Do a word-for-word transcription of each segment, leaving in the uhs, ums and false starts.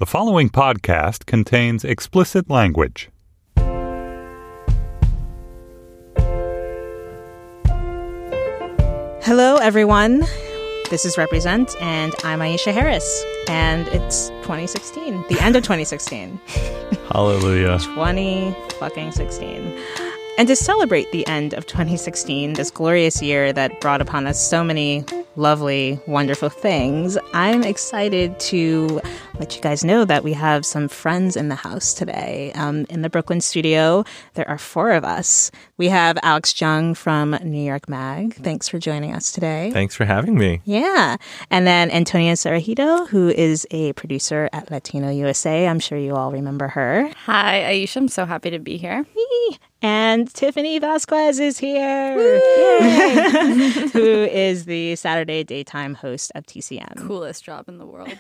The following podcast contains explicit language. Hello, everyone. This is Represent, and I'm Aisha Harris. And it's twenty sixteen, the end of twenty sixteen. Hallelujah. twenty fucking sixteen. And to celebrate the end of twenty sixteen, this glorious year that brought upon us so many lovely, wonderful things, I'm excited to let you guys know that we have some friends in the house today. Um, in the Brooklyn studio, there are four of us. We have Alex Jung from New York Mag. Thanks for joining us today. Thanks for having me. Yeah. And then Antonia Cerrajito, who is a producer at Latino U S A. I'm sure you all remember her. Hi, Aisha. I'm so happy to be here. And Tiffany Vasquez is here, who is the Saturday daytime host of T C M. Coolest job in the world.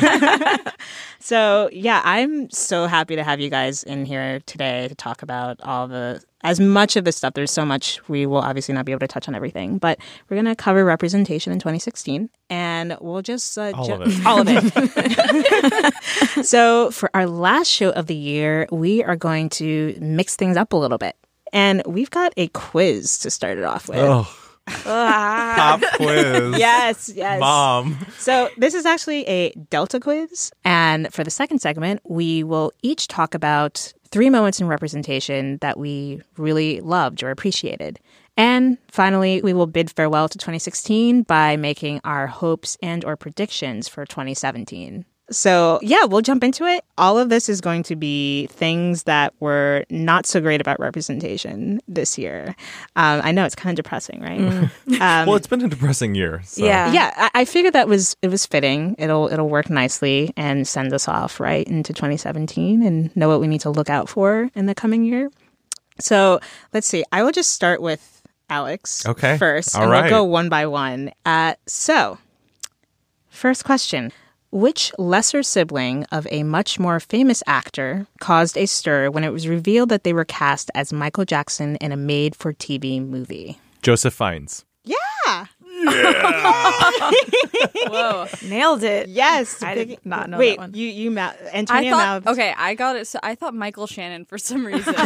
So, yeah, I'm so happy to have you guys in here today to talk about all the, as much of this stuff. There's so much. We will obviously not be able to touch on everything, but we're going to cover representation in twenty sixteen, and we'll just... Uh, all ju- of it. All of it. So, for our last show of the year, we are going to mix things up a little bit. And we've got a quiz to start it off with. Oh, pop quiz. Yes, yes. Mom. So this is actually a Delta quiz. And for the second segment, we will each talk about three moments in representation that we really loved or appreciated. And finally, we will bid farewell to twenty sixteen by making our hopes and or predictions for twenty seventeen. So, yeah, we'll jump into it. All of this is going to be things that were not so great about representation this year. Um, I know it's kind of depressing, right? Mm. Um, well, it's been a depressing year. So. Yeah, yeah. I, I figured that was it was fitting. It'll it'll work nicely and send us off right into twenty seventeen and know what we need to look out for in the coming year. So let's see. I will just start with Alex okay. first, All and right. we'll go one by one. Uh, so, first question. Which lesser sibling of a much more famous actor caused a stir when it was revealed that they were cast as Michael Jackson in a made-for-T V movie? Joseph Fiennes. Yeah. Yeah. Whoa, nailed it. Yes. I big- did not know Wait, that one. you you mou- I Antonia thought, mouthed. okay, I got it. So I thought Michael Shannon for some reason.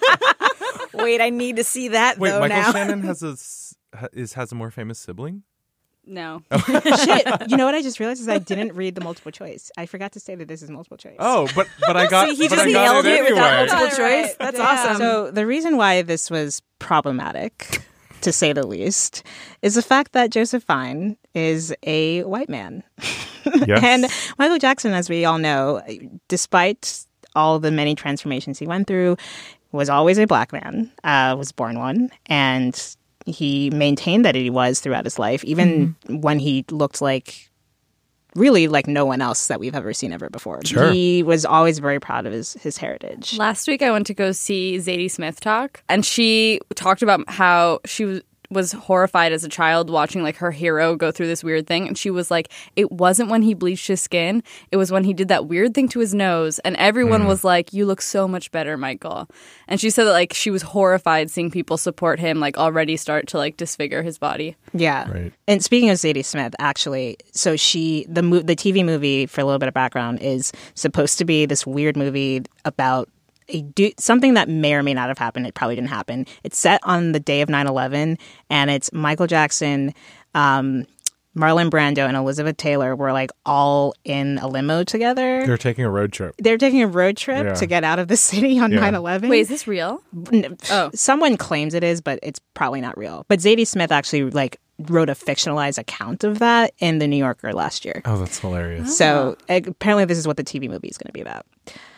Wait, I need to see that Wait, though Michael now. Shannon has a s- ha- is has a more famous sibling? No. Shit. You know what I just realized is I didn't read the multiple choice. I forgot to say that this is multiple choice. Oh, but but I got See, he but just I got nailed it it anyway. without multiple Got it right. choice. That's Yeah. awesome. So the reason why this was problematic, to say the least, is the fact that Joseph Fiennes is a white man. Yes. And Michael Jackson, as we all know, despite all the many transformations he went through, was always a black man, uh, was born one, and he maintained that he was throughout his life, even mm-hmm. when he looked like really like no one else that we've ever seen ever before. Sure. He was always very proud of his, his heritage. Last week I went to go see Zadie Smith talk, and she talked about how she was was horrified as a child watching like her hero go through this weird thing, and she was like, it wasn't when he bleached his skin, it was when he did that weird thing to his nose, and everyone mm. was like, you look so much better, Michael. And she said that like she was horrified seeing people support him like already start to like disfigure his body. Yeah. Right. And speaking of Zadie Smith, actually, so she the mo- the T V movie, for a little bit of background, is supposed to be this weird movie about A do, something that may or may not have happened. It probably didn't happen. It's set on the day of nine eleven, and it's Michael Jackson, um, Marlon Brando, and Elizabeth Taylor were like all in a limo together. They're taking a road trip. They're taking a road trip Yeah. to get out of the city on Yeah. nine eleven. Wait, is this real? Oh. Someone claims it is, but it's probably not real. But Zadie Smith actually like wrote a fictionalized account of that in The New Yorker last year. Oh, that's hilarious. So apparently this is what the T V movie is going to be about.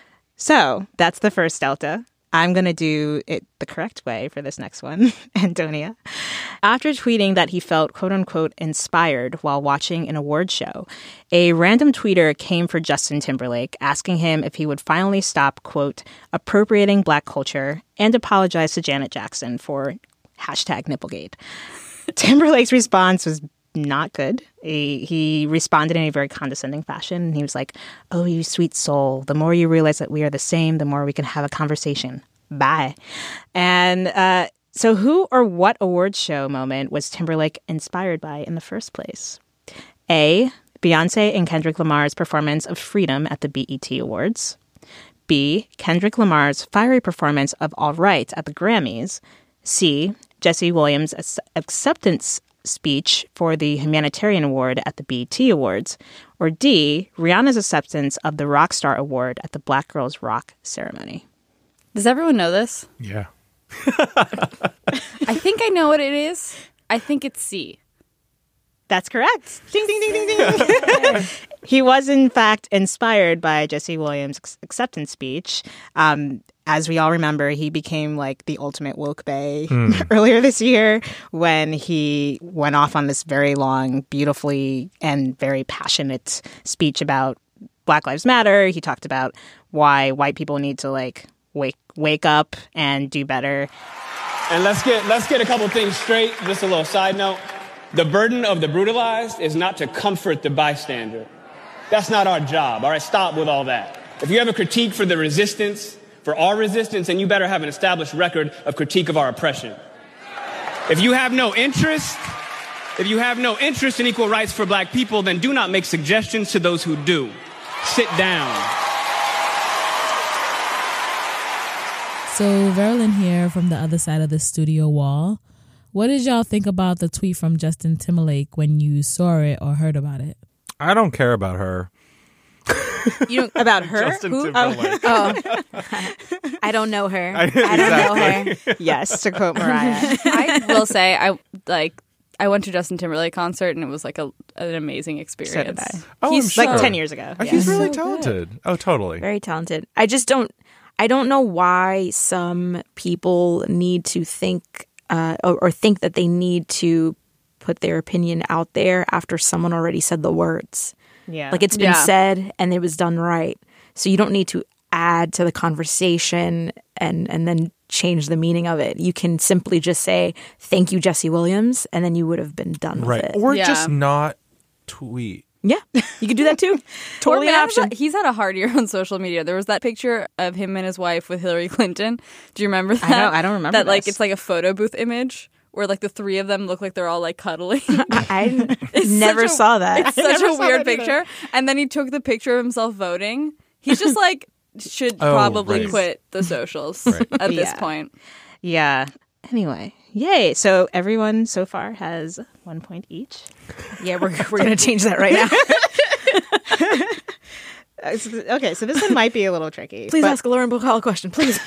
So that's the first Delta. I'm going to do it the correct way for this next one, Antonia. After tweeting that he felt, quote unquote, inspired while watching an award show, a random tweeter came for Justin Timberlake, asking him if he would finally stop, quote, appropriating black culture and apologize to Janet Jackson for hashtag Nipplegate. Timberlake's response was not good. He, he responded in a very condescending fashion. He was like, oh, you sweet soul. The more you realize that we are the same, the more we can have a conversation. Bye. And uh, so who or what awards show moment was Timberlake inspired by in the first place? A, Beyonce and Kendrick Lamar's performance of Freedom at the B E T Awards. B. Kendrick Lamar's fiery performance of All Right at the Grammys. C. Jesse Williams' ac- acceptance speech for the Humanitarian Award at the B E T Awards. Or D. Rihanna's acceptance of the Rockstar Award at the Black Girls Rock ceremony. Does everyone know this? Yeah. I think I know what it is. I think it's C. That's correct. Ding, ding, ding, ding, ding. He was, in fact, inspired by Jesse Williams' acceptance speech. Um, as we all remember, he became like the ultimate woke bae mm. earlier this year when he went off on this very long, beautifully and very passionate speech about Black Lives Matter. He talked about why white people need to like wake wake up and do better. And let's get let's get a couple things straight. Just a little side note. The burden of the brutalized is not to comfort the bystander. That's not our job. All right, stop with all that. If you have a critique for the resistance, for our resistance, then you better have an established record of critique of our oppression. If you have no interest, if you have no interest in equal rights for black people, then do not make suggestions to those who do. Sit down. So, Verlin here from the other side of the studio wall. What did y'all think about the tweet from Justin Timberlake when you saw it or heard about it? I don't care about her. You don't, about her? Justin Who? Timberlake. Oh. I don't know her. I, exactly. I don't know her. Yes, to quote Mariah. I will say, I like. I went to Justin Timberlake concert and it was like a, an amazing experience. So did I. Oh, He's I'm sure. like ten years ago. Oh, Yeah. He's really So talented. Oh, totally. Very talented. I just don't, I don't know why some people need to think uh, or, or think that they need to put their opinion out there after someone already said the words. Yeah. Like it's been Yeah. said and it was done right. So you don't need to add to the conversation and, and then change the meaning of it. You can simply just say, thank you, Jesse Williams, and then you would have been done with Right. it. Or Yeah. just not tweet. Yeah, you can do that too. Totally an Poor man, option. He's had a hard year on social media. There was that picture of him and his wife with Hillary Clinton. Do you remember that? I don't- I don't remember that. Like this. it's like a photo booth image where like the three of them look like they're all like cuddling. I It's never such a- saw that. It's such never a saw weird that either. picture. And then he took the picture of himself voting. He's just like should Oh, probably right. quit the socials Right. at this Yeah. point. Yeah. Anyway, yay. So everyone so far has one point each. Yeah, we're we're gonna change that right now. Okay, so this one might be a little tricky. Please but ask a Lauren Bacall a question, please.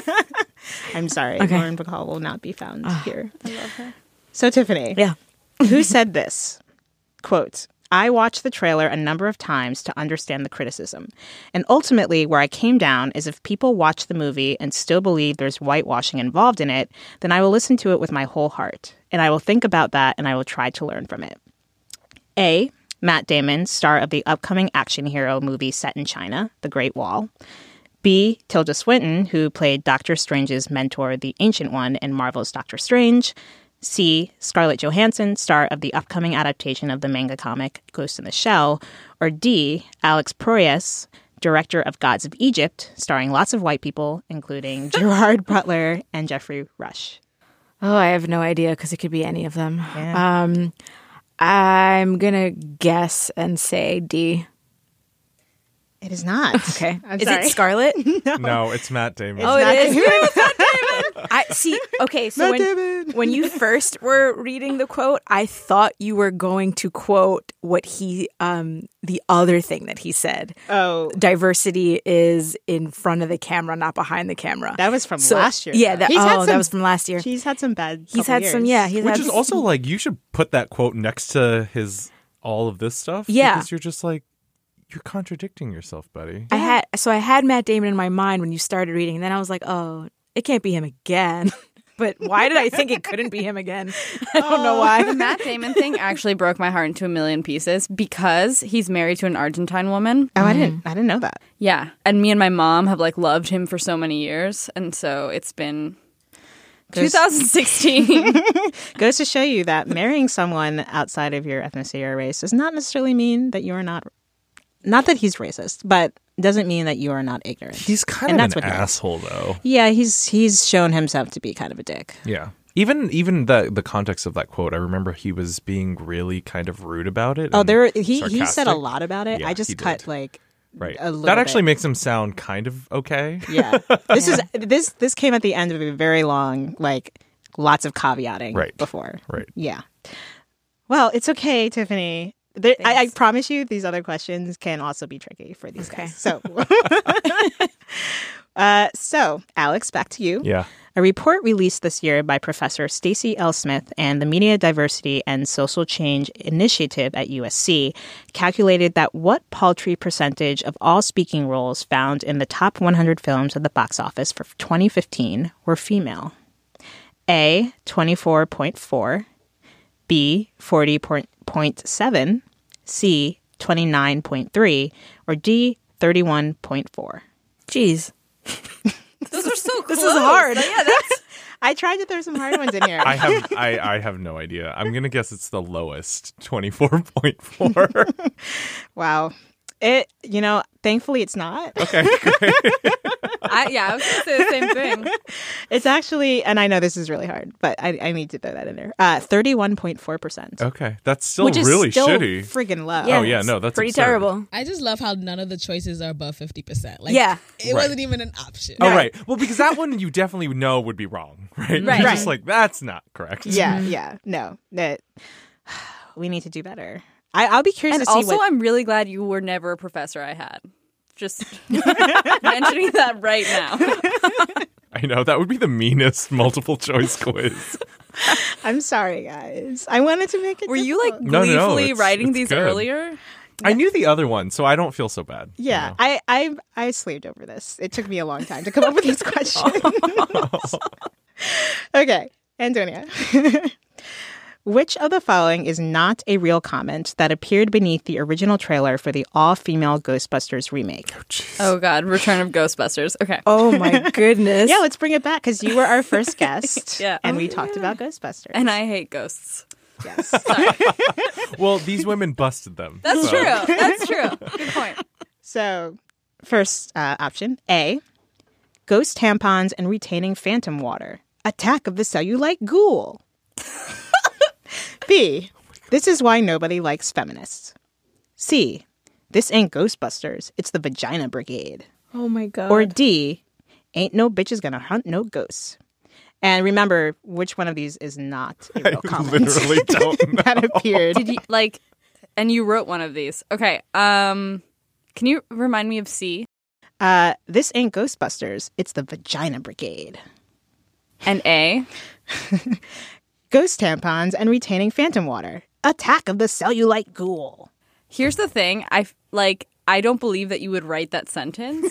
I'm sorry. Okay. Lauren Bacall will not be found here. I love her. So, Tiffany, Yeah. who said this? Quote, I watched the trailer a number of times to understand the criticism. And ultimately, where I came down is if people watch the movie and still believe there's whitewashing involved in it, then I will listen to it with my whole heart. And I will think about that and I will try to learn from it. A. Matt Damon, star of the upcoming action hero movie set in China, The Great Wall. B. Tilda Swinton, who played Doctor Strange's mentor, the Ancient One, in Marvel's Doctor Strange. C. Scarlett Johansson, star of the upcoming adaptation of the manga comic Ghost in the Shell. Or D. Alex Proyas, director of Gods of Egypt, starring lots of white people, including Gerard Butler and Jeffrey Rush. Oh, I have no idea because it could be any of them. Yeah. Um, I'm gonna guess and say D. It is not. Okay. I'm Is sorry. it Scarlett? No, it's Matt Damon. Oh, Matt it is. Damon. I see. Okay, so Matt when, Damon. when you first were reading the quote, I thought you were going to quote what he, um, the other thing that he said. Oh, Diversity is in front of the camera, not behind the camera. that was from So- last year. Yeah, though. that, He's had oh, that some- was from last year. He's had some bad. He's couple had some, years. yeah. He's Which had is also like, you should put that quote next to his all of this stuff. Yeah. Because you're just like, you're contradicting yourself, buddy. I had so I had Matt Damon in my mind when you started reading, and then I was like, oh, it can't be him again. But why did I think it couldn't be him again? I don't know why. The Matt Damon thing actually broke my heart into a million pieces because he's married to an Argentine woman. Oh, I didn't. I didn't know that. Yeah. And me and my mom have like loved him for so many years. And so it's been Goes- twenty sixteen. Goes to show you that marrying someone outside of your ethnicity or race does not necessarily mean that you are not. Not that he's racist, but doesn't mean that you are not ignorant. He's kind And of that's an what he is. asshole, though. Yeah, he's he's shown himself to be kind of a dick. Yeah. Even even the the context of that quote, I remember he was being really kind of rude about it. Oh, and there he he sarcastic. said a lot about it. Yeah, I he just did. cut like Right. a little That actually bit. makes him sound kind of okay. Yeah. This is this this came at the end of a very long, like lots of caveating Right. before. Right. Yeah. Well, it's okay, Tiffany. There, I, I Thanks. promise you these other questions can also be tricky for these Okay. guys. So uh, so Alex, back to you. Yeah. A report released this year by Professor Stacy L. Smith and the Media Diversity and Social Change Initiative at U S C calculated that what paltry percentage of all speaking roles found in the top one hundred films at the box office for twenty fifteen were female. A, twenty-four point four, B, forty point seven, C, twenty-nine point three, or D, thirty-one point four. Jeez. Those are so close. This is hard. Yeah, that's I tried to throw some hard ones in here. I have I, I have no idea. I'm gonna guess it's the lowest, twenty-four point four. Wow. It, you know, thankfully it's not. Okay, great. I, yeah, I was going to say the same thing. It's actually, and I know this is really hard, but I, I need to throw that in there. Uh, thirty-one point four percent. Okay, that's still Which is really still shitty. friggin' low. Oh, yeah, it's no, that's pretty absurd. terrible. I just love how none of the choices are above fifty percent. Like, Yeah. it Right. wasn't even an option. Oh, right. Well, because that one you definitely know would be wrong, right? Right. You're just like, that's not correct. Yeah, yeah. No, that we need to do better. I, I'll be curious And to see also, what. I'm really glad you were never a professor I had. Just mentioning that right now. I know. That would be the meanest multiple choice quiz. I'm sorry, guys. I wanted to make it. Were you like No, no, no, gleefully it's- writing it's these good. earlier? I knew the other one, so I don't feel so bad. you Yeah, know? I, I I slaved over this. It took me a long time to come up with these questions. Okay, Antonia. Which of the following is not a real comment that appeared beneath the original trailer for the all-female Ghostbusters remake? Oh, God. Return of Ghostbusters. Okay. Oh my goodness. Yeah, let's bring it back because you were our first guest. Yeah. And Oh, we talked about Ghostbusters. And I hate ghosts. yes. Well, these women busted them. That's so- true. That's true. Good point. So, first uh, option A, ghost tampons and retaining phantom water. Attack of the cellulite ghoul. B, this is why nobody likes feminists. C, this ain't Ghostbusters, it's the Vagina Brigade. Oh my god. Or D, ain't no bitches gonna hunt no ghosts. And remember, which one of these is not a real I comment literally don't know. that appeared. Did you, like, and you wrote one of these. Okay. Um, can you remind me of C? Uh, this ain't Ghostbusters, it's the Vagina Brigade. And A? Ghost tampons and retaining phantom water. Attack of the cellulite ghoul. Here's the thing. I, f- like, I don't believe that you would write that sentence.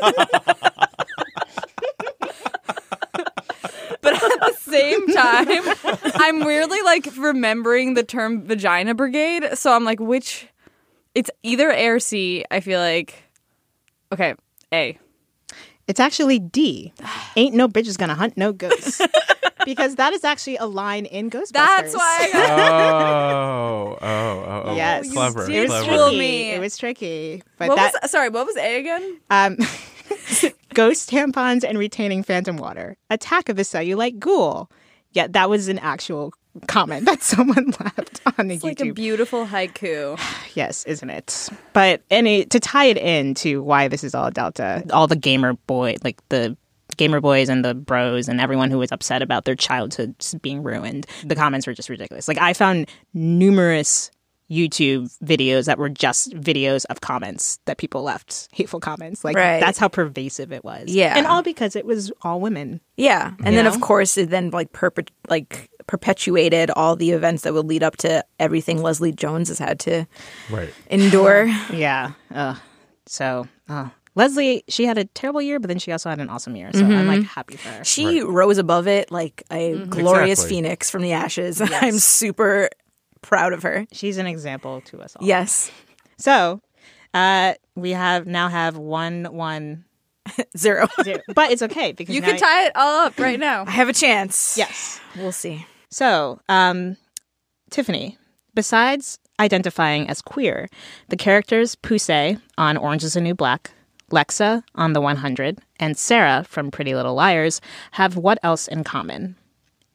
But at the same time, I'm weirdly like remembering the term vagina brigade. So I'm like, which? It's either A or C. I feel like. Okay, A. It's actually D. Ain't no bitches gonna hunt no ghosts. Because that is actually a line in Ghostbusters. That's why I got Oh, oh, oh, oh. Yes. Clever, did It was clever. fool tricky. me. It was tricky. But What that was sorry, what was A again? um ghost tampons and retaining phantom water. Attack of the cellulite ghoul. Yeah, that was an actual comment that someone left on the It's YouTube. like a beautiful haiku. Yes, isn't it? But any to tie it into why this is all Delta, all the gamer boy, like the gamer boys and the bros and everyone who was upset about their childhoods being ruined. The comments were just ridiculous. Like I found numerous YouTube videos that were just videos of comments that people left, hateful comments. Like Right. that's how pervasive it was. Yeah. and all because it was all women. Yeah, and You then know? of course it then like perpet like perpetuated all the events that would lead up to everything Leslie Jones has had to Right. endure. Yeah. Uh, so uh, Leslie, she had a terrible year, but then she also had an awesome year. So I'm like happy for her. She rose above it like a glorious Exactly. phoenix from the ashes. I'm super proud of her. She's an example to us all. Yes, So, uh, we have now have one one zero. zero, but it's okay because You now can tie it all up right now. I have a chance. Yes. We'll see. So, um, Tiffany, besides identifying as queer, the characters Poussey on Orange Is the New Black, Lexa on The one hundred, and Sarah from Pretty Little Liars have what else in common?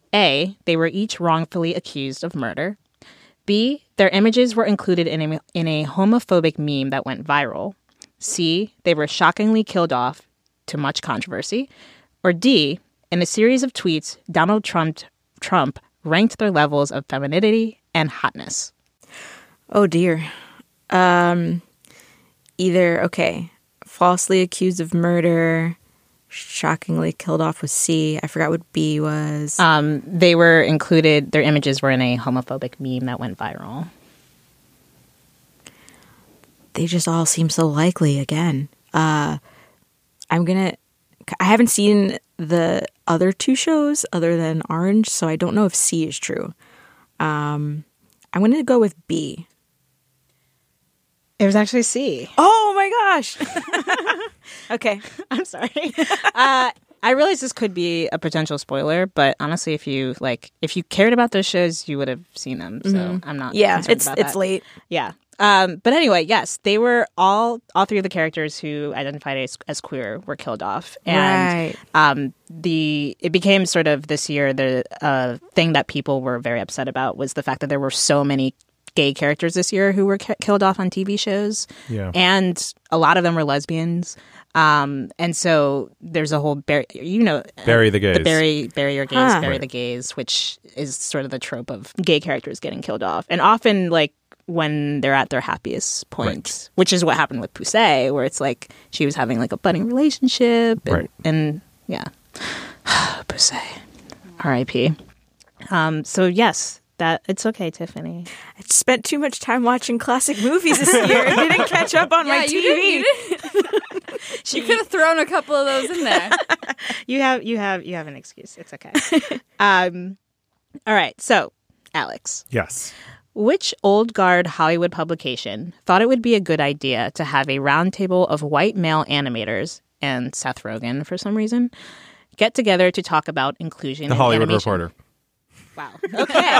A, they were each wrongfully accused of murder. B, their images were included in a, in a homophobic meme that went viral. C, they were shockingly killed off to much controversy. Or D, in a series of tweets, Donald Trump, Trump ranked their levels of femininity and hotness. Oh, dear. Um, either, okay, falsely accused of murder, shockingly killed off with C. I forgot what B was. Um, they were included, their images were in a homophobic meme that went viral. They just all seem so likely again. Uh, I'm going to, I haven't seen the other two shows other than Orange, so I don't know if C is true. Um, I'm going to go with B. It was actually C. Oh my gosh. Okay. I'm sorry. uh, I realize this could be a potential spoiler, but honestly, if you like, if you cared about those shows, you would have seen them. So mm-hmm. I'm not. Yeah, concerned it's about it's that. late. Yeah. Um, but anyway, yes, they were all all three of the characters who identified as, as queer were killed off, and right. um, the it became sort of this year the uh, thing that people were very upset about was the fact that there were so many gay characters this year who were ki- killed off on T V shows, Yeah. and a lot of them were lesbians. Um, and so there's a whole bury, you know, Bury the gays. the bury bury your gays, Huh. bury Right. the gays, which is sort of the trope of gay characters getting killed off, and often like when they're at their happiest point, Right. which is what happened with Poussey, where it's like she was having like a budding relationship, and, Right. and yeah, Poussey, R I P. Um, so yes. That it's okay, Tiffany. I spent too much time watching classic movies this year. I didn't catch up on Yeah, my you T V. did- you did. You could have thrown a couple of those in there. You have you have you have an excuse. It's okay. um, all right. So, Alex, Yes. which old guard Hollywood publication thought it would be a good idea to have a roundtable of white male animators and Seth Rogen for some reason get together to talk about inclusion The in Hollywood animation? Reporter. Wow. Okay.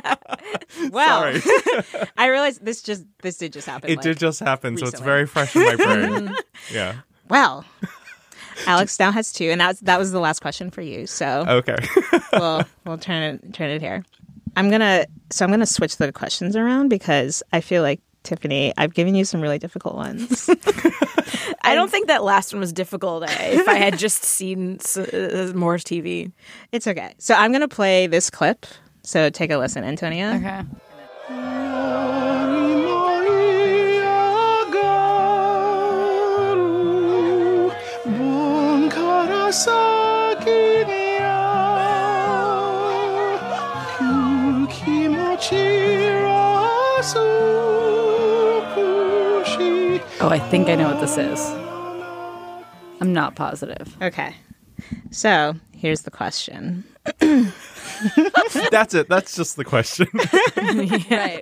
Well, Sorry. I realized this just this did just happen. It like, did just happen, so it's recently. very fresh in my brain. Yeah. Well, Alex now has two, and that was, that was the last question for you. So Okay. we'll we'll turn it turn it here. I'm gonna so I'm gonna switch the questions around because I feel like Tiffany, I've given you some really difficult ones. I don't think that last one was difficult eh, if I had just seen s- uh, more T V. It's okay. So I'm gonna play this clip. So take a listen, Antonia. Okay. Oh, I think I know what this is. I'm not positive. Okay. So here's the question. That's it. That's just the question. Right.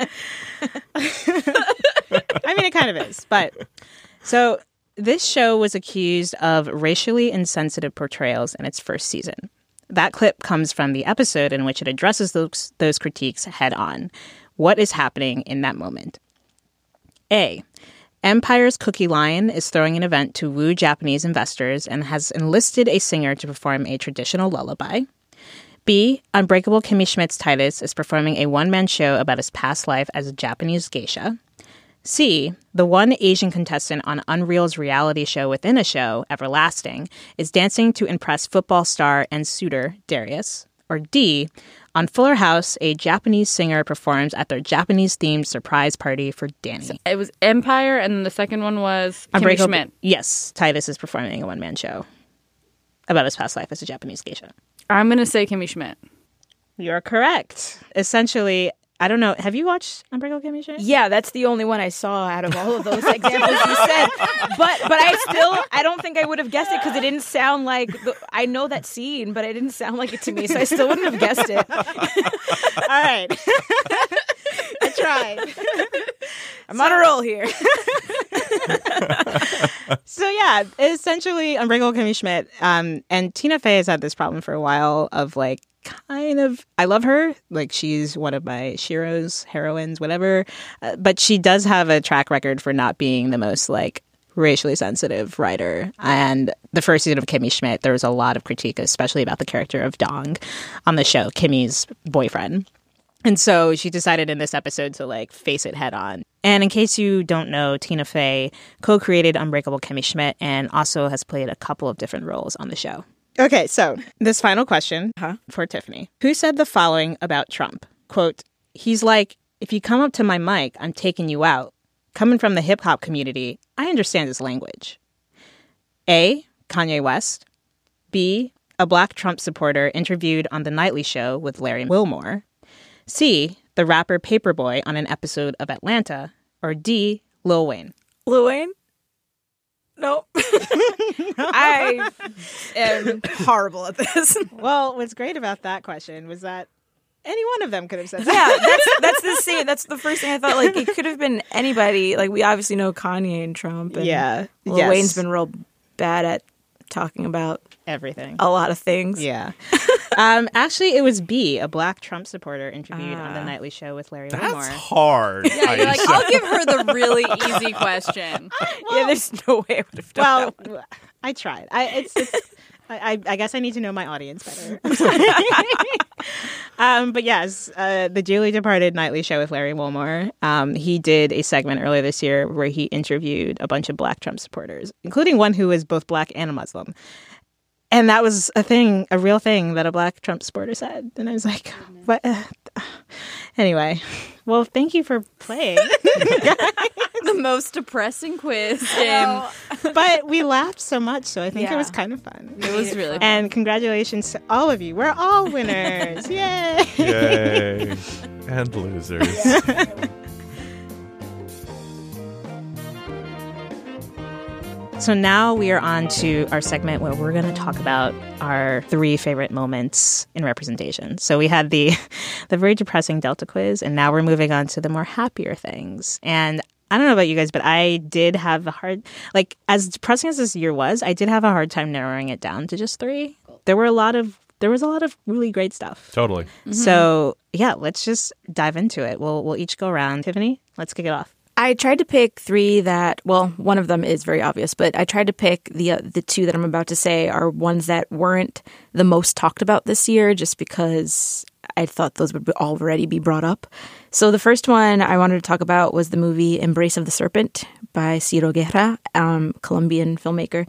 I mean, it kind of is, but so this show was accused of racially insensitive portrayals in its first season. That clip comes from the episode in which it addresses those those critiques head on. What is happening in that moment? A. Empire's Cookie Line is throwing an event to woo Japanese investors and has enlisted a singer to perform a traditional lullaby. B. Unbreakable Kimmy Schmidt's Titus is performing a one-man show about his past life as a Japanese geisha. C. The one Asian contestant on Unreal's reality show within a show, Everlasting, is dancing to impress football star and suitor Darius. Or D. On Fuller House, a Japanese singer performs at their Japanese-themed surprise party for Danny. It was Empire, and then the second one was Kimmy Unbreakable- Schmidt. Yes, Titus is performing a one-man show about his past life as a Japanese geisha. I'm going to say Kimmy Schmidt. You're correct. Essentially, I don't know. Have you watched Unbreakable Kimmy Schmidt? Yeah, that's the only one I saw out of all of those examples you said. But but I still I don't think I would have guessed it because it didn't sound like the, I know that scene, but it didn't sound like it to me, so I still wouldn't have guessed it. All right. I tried. I'm on a roll here. So yeah, essentially Unbreakable Kimmy Schmidt. Um, and Tina Fey has had this problem for a while of like kind of, I love her. Like she's one of my Shiro's heroines, whatever. Uh, but she does have a track record for not being the most like racially sensitive writer. And the first season of Kimmy Schmidt, there was a lot of critique, especially about the character of Dong on the show, Kimmy's boyfriend. And so she decided in this episode to like face it head on. And in case you don't know, Tina Fey co-created Unbreakable Kimmy Schmidt and also has played a couple of different roles on the show. Okay, so this final question huh, for Tiffany. Who said the following about Trump? Quote, he's like, if you come up to my mic, I'm taking you out. Coming from the hip-hop community, I understand his language. A, Kanye West. B, a black Trump supporter interviewed on The Nightly Show with Larry Wilmore. C, the rapper Paperboy on an episode of Atlanta. Or D, Lil Wayne. Lil Wayne? Nope. I am horrible at this. Well, what's great about that question was that any one of them could have said that. Yeah, that's that's the same. That's the first thing I thought. Like, it could have been anybody. Like, we obviously know Kanye and Trump. And yeah. Lil yes. Wayne's been real bad at talking about everything. A lot of things. Yeah. um, actually, it was B, a black Trump supporter interviewed uh, on The Nightly Show with Larry that's Wilmore. That's hard. Yeah, you're like, I'll give her the really easy question. Well, yeah, there's no way I would have done well, that. Well, I tried. I, it's, it's, I, I guess I need to know my audience better. um, but yes, uh, the dearly departed Nightly Show with Larry Wilmore, um, he did a segment earlier this year where he interviewed a bunch of black Trump supporters, including one who is both black and a Muslim. And that was a thing, a real thing that a black Trump supporter said. And I was like, what? Uh, anyway, well, thank you for playing. The most depressing quiz game. But we laughed so much, so I think Yeah. it was kind of fun. It was really fun. And congratulations to all of you. We're all winners. Yay! Yay. And losers. So now we are on to our segment where we're going to talk about our three favorite moments in representation. So we had the the very depressing Delta quiz, and now we're moving on to the more happier things. And I don't know about you guys, but I did have a hard, like, as depressing as this year was, I did have a hard time narrowing it down to just three. There were a lot of, there was a lot of really great stuff. Totally. Mm-hmm. So yeah, let's just dive into it. We'll we'll each go around. Tiffany, let's kick it off. I tried to pick three that, well, one of them is very obvious, but I tried to pick the uh, the two that I'm about to say are ones that weren't the most talked about this year, just because I thought those would already be brought up. So the first one I wanted to talk about was the movie Embrace of the Serpent by Ciro Guerra, um, Colombian filmmaker.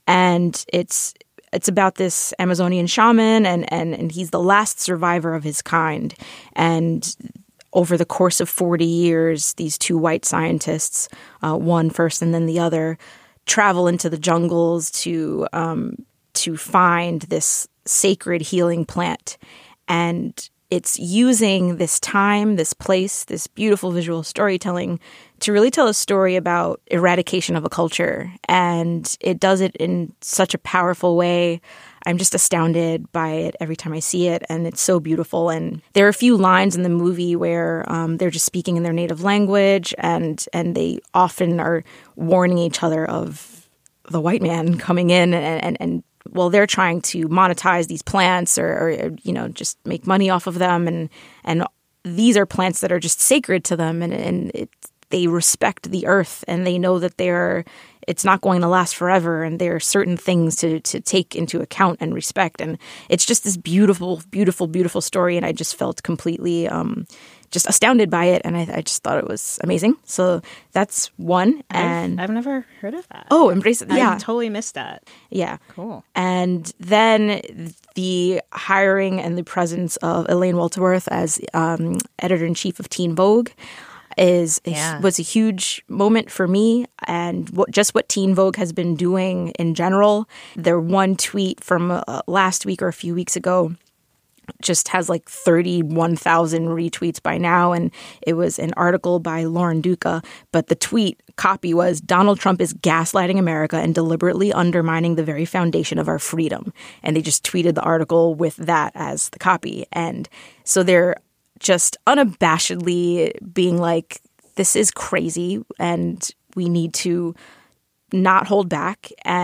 And it's it's about this Amazonian shaman, and, and, and he's the last survivor of his kind. And over the course of forty years, these two white scientists, uh, one first and then the other, travel into the jungles to um, to find this sacred healing plant. And it's using this time, this place, this beautiful visual storytelling to really tell a story about eradication of a culture. And it does it in such a powerful way. I'm just astounded by it every time I see it, and it's so beautiful. And there are a few lines in the movie where um, they're just speaking in their native language, and and they often are warning each other of the white man coming in, and and, and well, they're trying to monetize these plants, or, or you know, just make money off of them, and and these are plants that are just sacred to them, and and it, they respect the earth, and they know that they're. It's not going to last forever, and there are certain things to, to take into account and respect. And it's just this beautiful, beautiful, beautiful story, and I just felt completely um, just astounded by it, and I, I just thought it was amazing. So that's one. And I've, I've never heard of that. Oh, Embrace it. Yeah. I totally missed that. Yeah. Cool. And then the hiring and the presence of Elaine Welterworth as um, editor-in-chief of Teen Vogue is Yeah. was a huge moment for me, and what, just what Teen Vogue has been doing in general. Their one tweet from uh, last week or a few weeks ago just has like thirty-one thousand retweets by now, and it was an article by Lauren Duca, but the tweet copy was, Donald Trump is gaslighting America and deliberately undermining the very foundation of our freedom. And they just tweeted the article with that as the copy. And so they're just unabashedly being like, this is crazy and we need to not hold back. And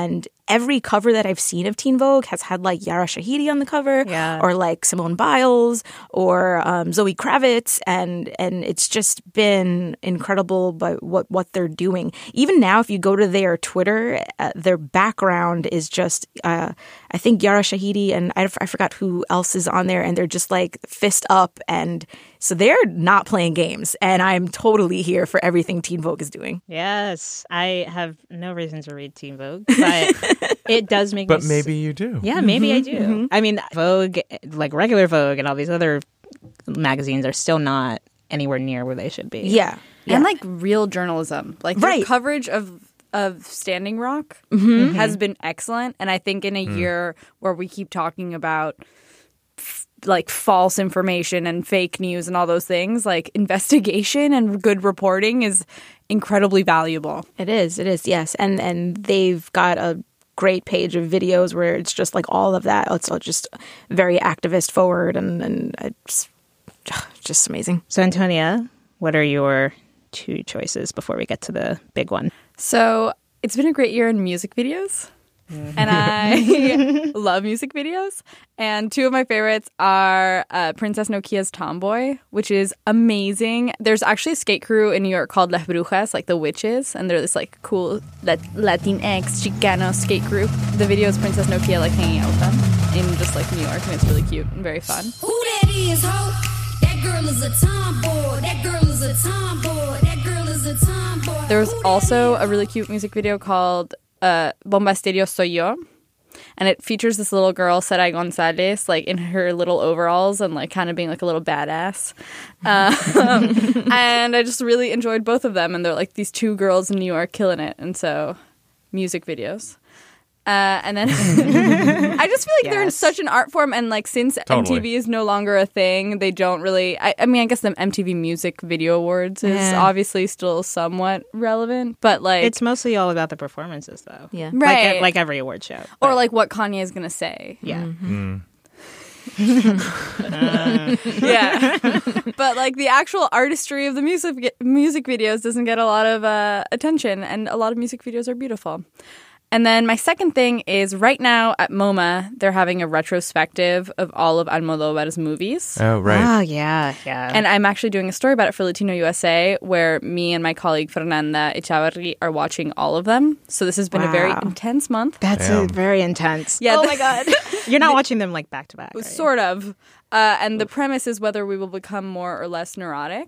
every cover that I've seen of Teen Vogue has had like Yara Shahidi on the cover, Yeah. or like Simone Biles, or um, Zoe Kravitz, and and it's just been incredible by what what they're doing. Even now, if you go to their Twitter, uh, their background is just uh, I think Yara Shahidi and I, I forgot who else is on there, and they're just like fist up, and so they're not playing games. And I'm totally here for everything Teen Vogue is doing. Yes, I have no reason to read Teen Vogue, but it does make But me. maybe you do. Yeah, maybe I do. I mean, Vogue, like regular Vogue and all these other magazines are still not anywhere near where they should be. Yeah, yeah. And like real journalism. Like their Right. coverage of of Standing Rock Mm-hmm. has been excellent. And I think in a year where we keep talking about f- like false information and fake news and all those things, like investigation and good reporting is incredibly valuable. It is. It is. Yes, and and they've got a great page of videos where it's just like all of that. It's all just very activist forward, and and it's just amazing. So, Antonia, what are your two choices before we get to the big one? So it's been a great year in music videos. And I love music videos. And two of my favorites are uh, Princess Nokia's Tomboy, which is amazing. There's actually a skate crew in New York called Las Brujas, like the witches. And they're this like cool Lat- Latinx Chicano skate group. The video is Princess Nokia like hanging out with them in just like New York. And it's really cute and very fun. Who that is, ho? That girl is a tomboy. That girl is a tomboy. That girl is a tomboy. There was Who that also is? a really cute music video called uh, Bombasterio Soy Yo. And it features this little girl, Sarai Gonzalez, like in her little overalls and like kind of being like a little badass. Um, and I just really enjoyed both of them. And they're like these two girls in New York killing it. And so music videos. Uh, and then I just feel like they're in Yes. such an art form, and like since Totally. M T V is no longer a thing, they don't really. I, I mean, I guess the M T V Music Video Awards is Yeah. obviously still somewhat relevant, but like It's mostly all about the performances, though. Yeah. right, Like, like every award show. or But, like what Kanye is gonna say. yeah. Yeah, but like the actual artistry of the music music videos doesn't get a lot of uh, attention, and a lot of music videos are beautiful. And then my second thing is right now at MoMA, they're having a retrospective of all of Almodovar's movies. Oh, right. Oh, yeah, yeah. And I'm actually doing a story about it for Latino U S A, where me and my colleague Fernanda Echavarri are watching all of them. So this has been a very Wow. intense month. That's Damn. uh, very intense. Yeah, Oh, the- my God. You're not watching them, like, back to back, right? Sort of. Uh, and the premise is whether we will become more or less neurotic.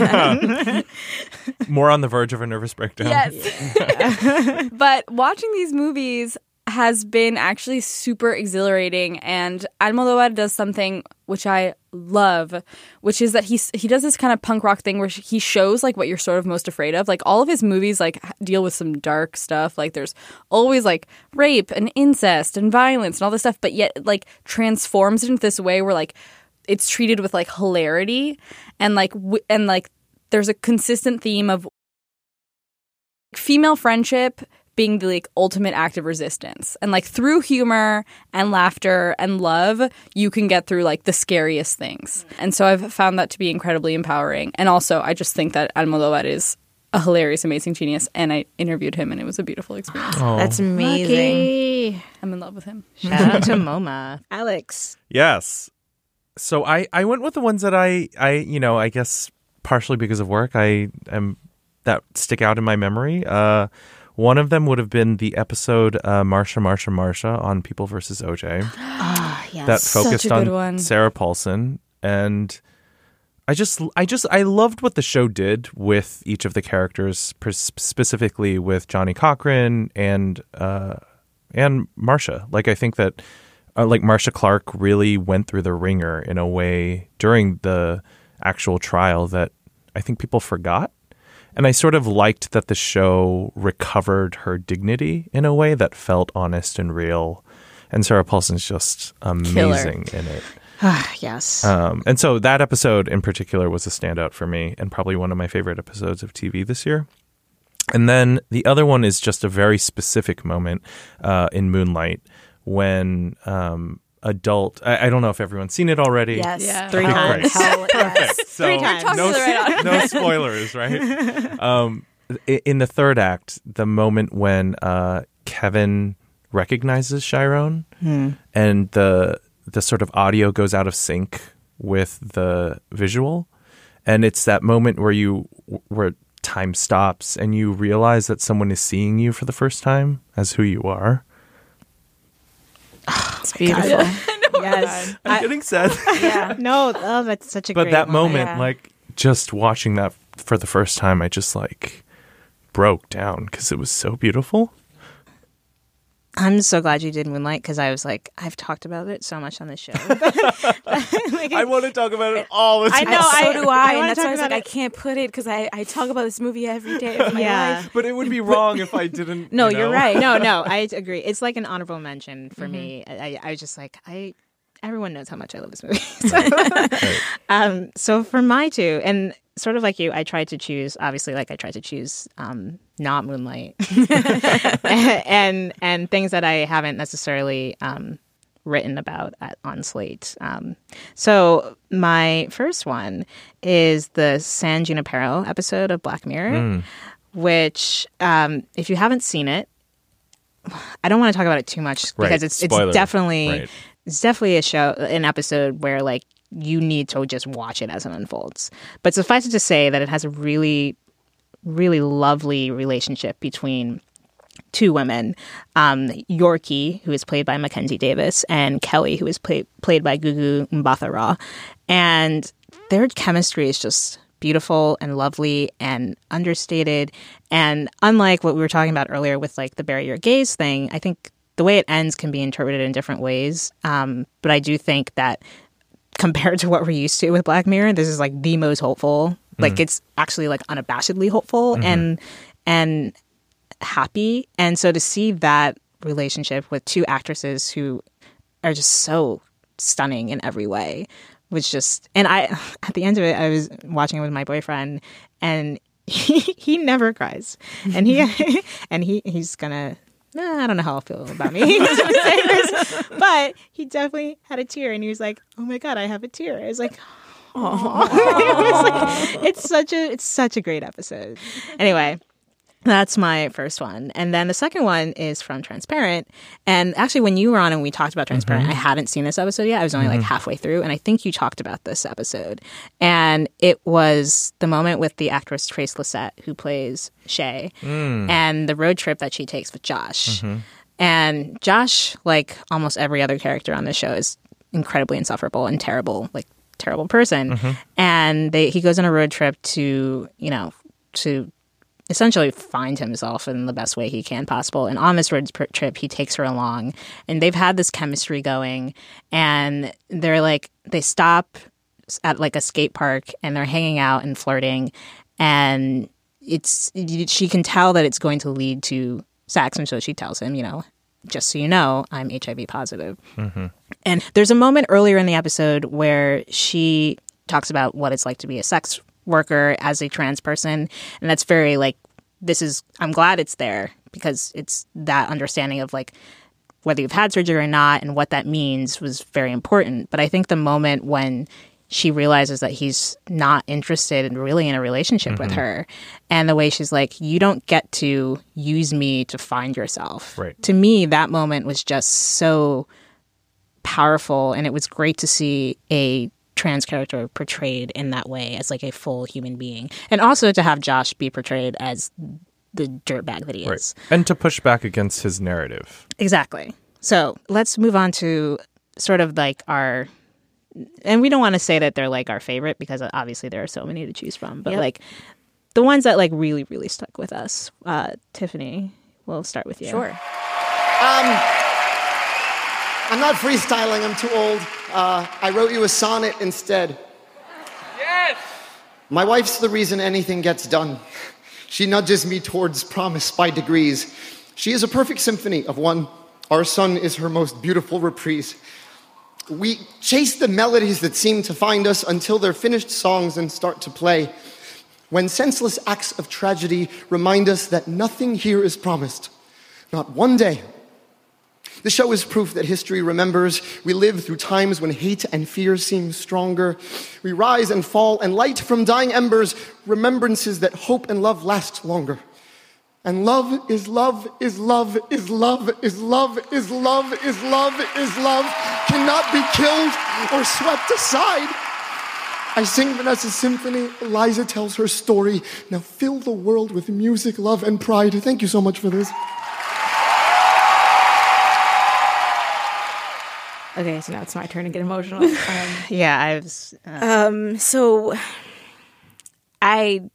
More on the verge of a nervous breakdown. Yes. But watching these movies has been actually super exhilarating, and Almodovar does something which I love, which is that he he does this kind of punk rock thing where he shows like what you're sort of most afraid of. Like all of his movies like deal with some dark stuff. Like there's always like rape and incest and violence and all this stuff, but yet like transforms it into this way where like it's treated with like hilarity and like w- and like there's a consistent theme of female friendship being the like ultimate act of resistance, and like through humor and laughter and love you can get through like the scariest things. And so I've found that to be incredibly empowering. And also I just think that Almodovar is a hilarious, amazing genius, and I interviewed him and it was a beautiful experience. Oh. That's amazing. Lucky. I'm in love with him. Shout out to MoMA. Alex. Yes. So I, I went with the ones that I, I, you know, I guess partially because of work, I am that stick out in my memory. Uh, one of them would have been the episode uh, Marsha, Marsha, Marsha on People versus O J. Ah, yes. That Such focused a good on one. Sarah Paulson. And I just, I just, I loved what the show did with each of the characters, pers- specifically with Johnny Cochran and, uh, and Marsha. Like, I think that Uh, like Marsha Clark really went through the ringer in a way during the actual trial that I think people forgot. And I sort of liked that the show recovered her dignity in a way that felt honest and real. And Sarah Paulson's just amazing in it. Yes. Um, and so that episode in particular was a standout for me and probably one of my favorite episodes of T V this year. And then the other one is just a very specific moment uh, in Moonlight when um, adult, I, I don't know if everyone's seen it already. Yes. Yeah. Three Oh, times. great. Hell, yes. So Three times. no, Talk to the right no spoilers, right? Um, i- in the third act, the moment when uh, Kevin recognizes Chiron, and the the sort of audio goes out of sync with the visual, and it's that moment where you where time stops and you realize that someone is seeing you for the first time as who you are. It's beautiful. Yes. I'm getting sad. Yeah. No, oh, that's such a But great that moment, Yeah. like just watching that for the first time, I just like broke down because it was so beautiful. I'm so glad you did Moonlight because I was like, I've talked about it so much on this show. Like, I want to talk about it all the I time. know, so I- do I I, wanna and that's why talk I was like, about I it. can't put it because I, I talk about this movie every day of my Yeah. life. But it would be wrong if I didn't. No, you you're know? right. no, no, I agree. It's like an honorable mention for me. I, I was just like, I. Everyone knows how much I love this movie. So, um, so for my two, and sort of like you, I tried to choose. Obviously, like I tried to choose um, not Moonlight, and and things that I haven't necessarily um, written about at, on Slate. Um, so my first one is the San Junipero episode of Black Mirror, which, um, if you haven't seen it, I don't want to talk about it too much because Right. it's Spoiler. it's definitely Right. it's definitely a show, an episode where like you need to just watch it as it unfolds. But suffice it to say that it has a really, really lovely relationship between two women, um, Yorkie, who is played by Mackenzie Davis, and Kelly, who is play- played by Gugu Mbatha-Raw. And their chemistry is just beautiful and lovely and understated. And unlike what we were talking about earlier with like the bury your gaze thing, I think the way it ends can be interpreted in different ways. Um, but I do think that compared to what we're used to with Black Mirror, this is like the most hopeful. Like it's actually like unabashedly hopeful and and happy. And so to see that relationship with two actresses who are just so stunning in every way was just, and I, at the end of it, I was watching it with my boyfriend and he, he never cries. And he, and he, he's gonna, nah, I don't know how I'll feel about me. But he definitely had a tear and he was like, oh my God, I have a tear. I was like, oh, it was like, it's such a, it's such a great episode. Anyway, that's my first one. And then the second one is from Transparent. And actually, when you were on and we talked about Transparent, I hadn't seen this episode yet. I was only like halfway through. And I think you talked about this episode. And it was the moment with the actress Trace Lysette, who plays Shay, and the road trip that she takes with Josh. And Josh, like almost every other character on this show, is incredibly insufferable and terrible, like terrible person. And they, he goes on a road trip to, you know, to essentially find himself in the best way he can possible. And on this road trip, he takes her along and they've had this chemistry going and they're like, they stop at like a skate park and they're hanging out and flirting. And it's, she can tell that it's going to lead to sex. And so she tells him, you know, just so you know, I'm H I V positive. And there's a moment earlier in the episode where she talks about what it's like to be a sex worker as a trans person. And that's very like, this is, I'm glad it's there because it's that understanding of like whether you've had surgery or not and what that means was very important. But I think the moment when she realizes that he's not interested in really in a relationship with her and the way she's like, you don't get to use me to find yourself. Right. To me, that moment was just so powerful. And it was great to see a trans character portrayed in that way as like a full human being, and also to have Josh be portrayed as the dirtbag that he Right. is. And to push back against his narrative. Exactly. So let's move on to sort of like our, and we don't want to say that they're like our favorite because obviously there are so many to choose from, but Yep. like the ones that like really, really stuck with us. Uh, Tiffany, we'll start with you. Sure. Um, I'm not freestyling, I'm too old. Uh, I wrote you a sonnet instead. Yes! My wife's the reason anything gets done. She nudges me towards promise by degrees. She is a perfect symphony of one. Our son is her most beautiful reprise. We chase the melodies that seem to find us until they're finished songs and start to play. When senseless acts of tragedy remind us that nothing here is promised. Not one day. The show is proof that history remembers. We live through times when hate and fear seem stronger. We rise and fall and light from dying embers, remembrances that hope and love last longer. And love is love is love is love is love is love is love is love cannot be killed or swept aside. I sing Vanessa's symphony. Eliza tells her story. Now fill the world with music, love, and pride. Thank you so much for this. Okay, so now it's my turn to get emotional. Um, Yeah, I was. Uh, Um, so I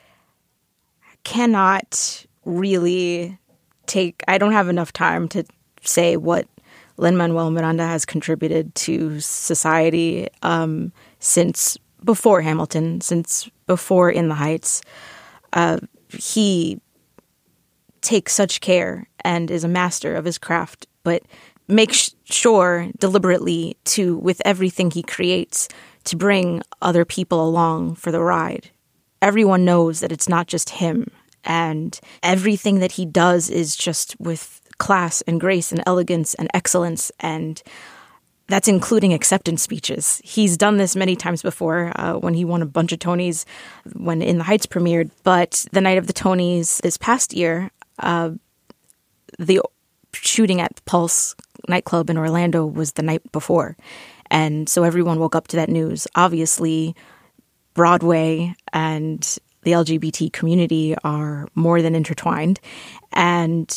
cannot really take, I don't have enough time to say what Lin-Manuel Miranda has contributed to society um, since before Hamilton, since before In the Heights. Uh, he takes such care and is a master of his craft, but makes sure deliberately to, with everything he creates, to bring other people along for the ride. Everyone knows that it's not just him, and everything that he does is just with class and grace and elegance and excellence, and that's including acceptance speeches. He's done this many times before uh, when he won a bunch of Tonys when In the Heights premiered, but the night of the Tonys this past year, uh, the shooting at Pulse nightclub in Orlando was the night before. And so everyone woke up to that news. Obviously, Broadway and the L G B T community are more than intertwined. And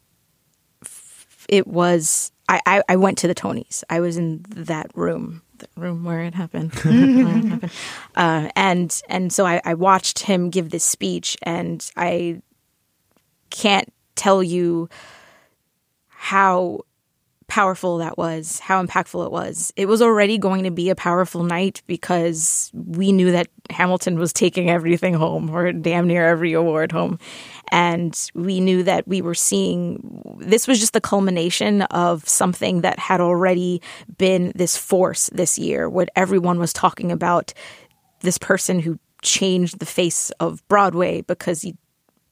f- it was, I, I, I went to the Tonys. I was in that room, the room where it happened. where it happened. Uh, and, and so I, I watched him give this speech, and I can't tell you how powerful that was, how impactful it was. It was already going to be a powerful night because we knew that Hamilton was taking everything home, or damn near every award home. And we knew that we were seeing, this was just the culmination of something that had already been this force this year, what everyone was talking about, this person who changed the face of Broadway because he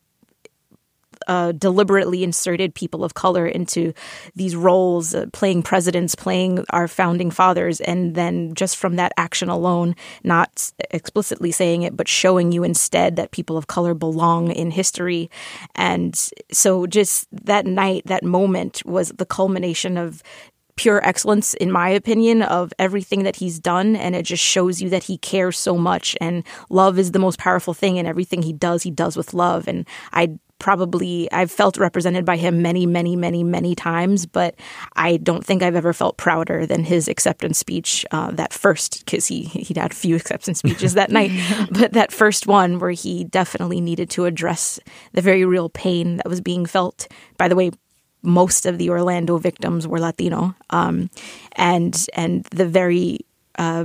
Uh, deliberately inserted people of color into these roles, uh, playing presidents, playing our founding fathers, and then just from that action alone, not explicitly saying it, but showing you instead that people of color belong in history. And so just that night, that moment was the culmination of pure excellence, in my opinion, of everything that he's done. And it just shows you that he cares so much. And love is the most powerful thing, and everything he does, he does with love. And I probably, I've felt represented by him many, many, many, many times, but I don't think I've ever felt prouder than his acceptance speech, uh, that first, because he, he'd had a few acceptance speeches that night, but that first one where he definitely needed to address the very real pain that was being felt. By the way, most of the Orlando victims were Latino, um, and and the very, uh,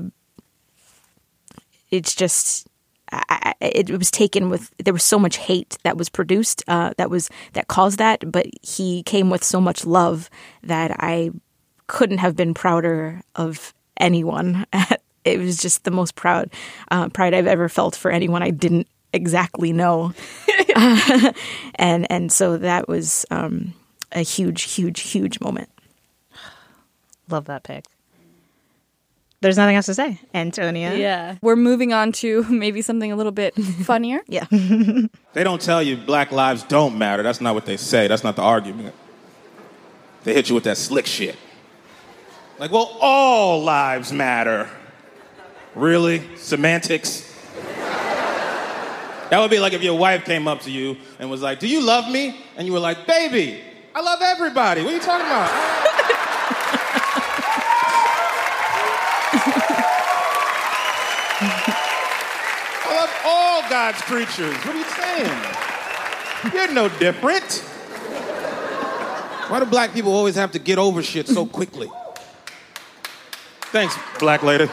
it's just, I, it was taken with, there was so much hate that was produced, uh, that was, that caused that, but he came with so much love that I couldn't have been prouder of anyone. It was just the most proud, uh, pride I've ever felt for anyone I didn't exactly know. uh, and, and so that was, um, a huge, huge, huge moment. Love that pick. There's nothing else to say. Antonia? Yeah. We're moving on to maybe something a little bit funnier. Yeah. They don't tell you black lives don't matter. That's not what they say. That's not the argument. They hit you with that slick shit. Like, well, all lives matter. Really? Semantics? That would be like if your wife came up to you and was like, do you love me? And you were like, baby, I love everybody. What are you talking about? I love all God's creatures. What are you saying? You're no different. Why do black people always have to get over shit so quickly? Thanks, black lady.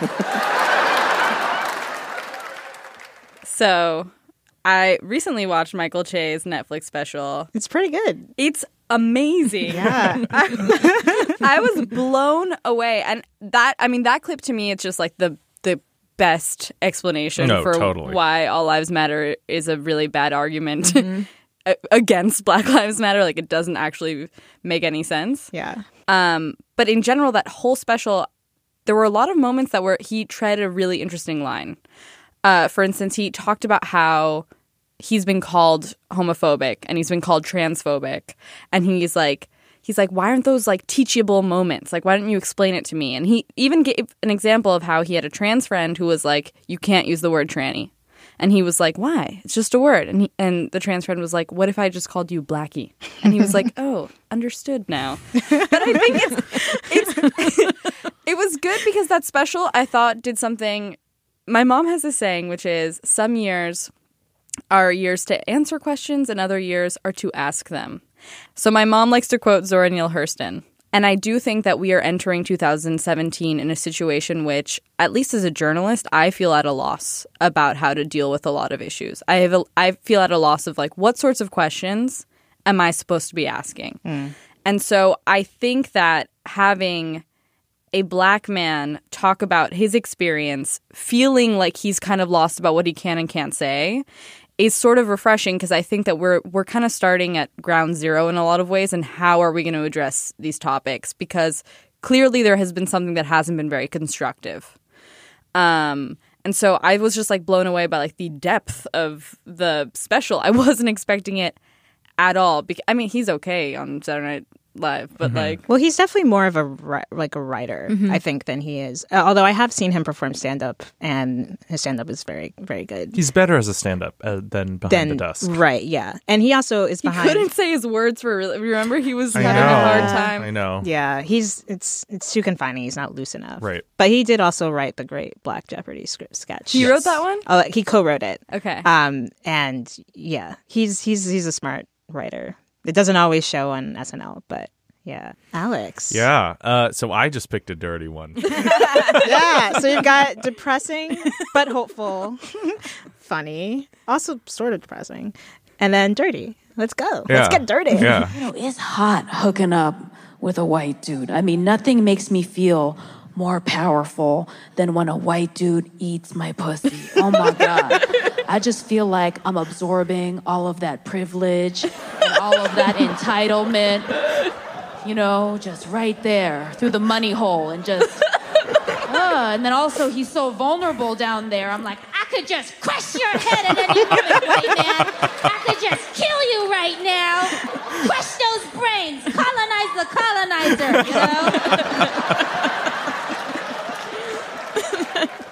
So, I recently watched Michael Che's Netflix special. It's pretty good. It's amazing. Yeah. I, I was blown away. And that, I mean, that clip to me, it's just like the the best explanation No, for totally. why All Lives Matter is a really bad argument mm-hmm. against Black Lives Matter. Like, it doesn't actually make any sense. Yeah. Um, but in general, that whole special, there were a lot of moments that were, he tread a really interesting line. Uh, for instance, he talked about how he's been called homophobic and he's been called transphobic. And he's like, he's like, why aren't those like teachable moments? Like, why don't you explain it to me? And he even gave an example of how he had a trans friend who was like, you can't use the word tranny. And he was like, why? It's just a word. And he, and the trans friend was like, what if I just called you Blackie? And he was like, oh, understood now. But I think it's, it's it was good because that special, I thought, did something. My mom has a saying, which is some years are years to answer questions and other years are to ask them. So my mom likes to quote Zora Neale Hurston. And I do think that we are entering two thousand seventeen in a situation which, at least as a journalist, I feel at a loss about how to deal with a lot of issues. I have a, I feel at a loss of like, what sorts of questions am I supposed to be asking? Mm. And so I think that having a Black man talk about his experience, feeling like he's kind of lost about what he can and can't say, is sort of refreshing because I think that we're we're kind of starting at ground zero in a lot of ways. And how are we going to address these topics? Because clearly there has been something that hasn't been very constructive. Um, and so I was just like blown away by like the depth of the special. I wasn't expecting it at all. Bec- I mean, he's okay on Saturday Night Live, but mm-hmm. like, well, he's definitely more of a ri- like a writer, mm-hmm. I think, than he is. Uh, although I have seen him perform stand up, and his stand up is very, very good. He's better as a stand up uh, than behind then, the desk, right? Yeah, and he also is behind. He couldn't say his words for. Remember, he was I having know. a hard time. I know. Yeah, he's it's it's too confining. He's not loose enough. Right. But he did also write the great Black Jeopardy script sketch. He yes. wrote that one. Oh, he co-wrote it. Okay. Um, and yeah, he's he's he's a smart writer. It doesn't always show on S N L, but. Yeah. Alex. Yeah. Uh, so I just picked a dirty one. Yeah. So you've got depressing, but hopeful, funny, also sort of depressing, and then dirty. Let's go. Yeah. Let's get dirty. Yeah. You know, it's hot hooking up with a white dude. I mean, nothing makes me feel more powerful than when a white dude eats my pussy. Oh my God. I just feel like I'm absorbing all of that privilege and all of that entitlement. You know, just right there through the money hole and just, uh, and then also he's so vulnerable down there. I'm like, I could just crush your head at any moment, white man. I could just kill you right now. Crush those brains. Colonize the colonizer, you know?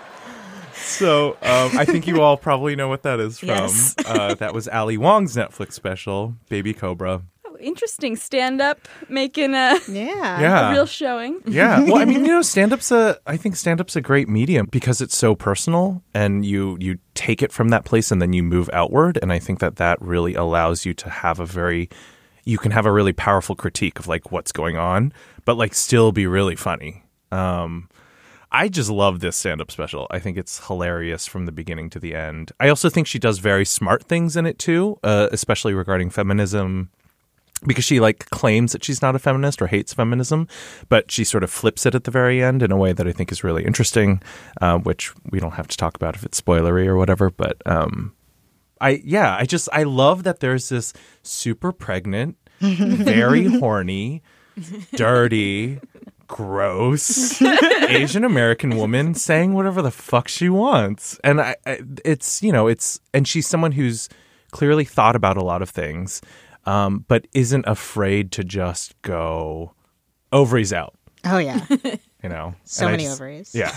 So um, I think you all probably know what that is from. Yes. uh, that was Ali Wong's Netflix special, Baby Cobra. Interesting stand-up making a, yeah. Yeah. a real showing. Yeah. Well, I mean, you know, stand-up's a, I think stand-up's a great medium because it's so personal and you, you take it from that place and then you move outward. And I think that that really allows you to have a very, you can have a really powerful critique of like what's going on, but like still be really funny. Um, I just love this stand-up special. I think it's hilarious from the beginning to the end. I also think she does very smart things in it too, uh, especially regarding feminism. Because she like claims that she's not a feminist or hates feminism, but she sort of flips it at the very end in a way that I think is really interesting, uh, which we don't have to talk about if it's spoilery or whatever. But um, I yeah, I just I love that there's this super pregnant, very horny, dirty, gross Asian American woman saying whatever the fuck she wants, and I, I it's you know it's and she's someone who's clearly thought about a lot of things. Um, but isn't afraid to just go ovaries out. Oh, yeah. You know? So and many just, ovaries. Yeah.